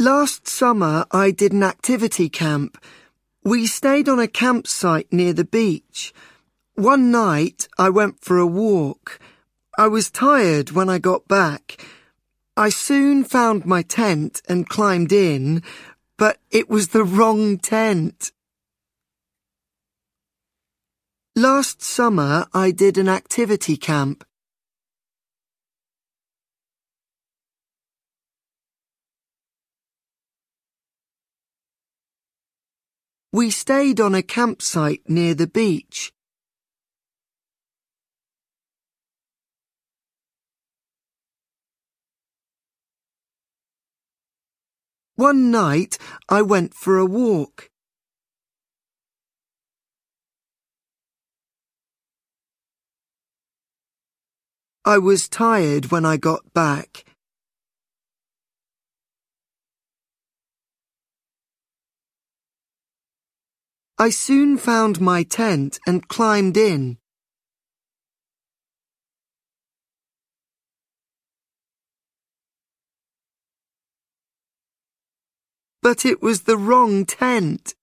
Last summer I did an activity camp. We stayed on a campsite near the beach. One night I went for a walk. I was tired when I got back. I soon found my tent and climbed in, but it was the wrong tent. Last summer I did an activity camp. We stayed on a campsite near the beach. One night I went for a walk. I was tired when I got back. I soon found my tent and climbed in. But it was the wrong tent.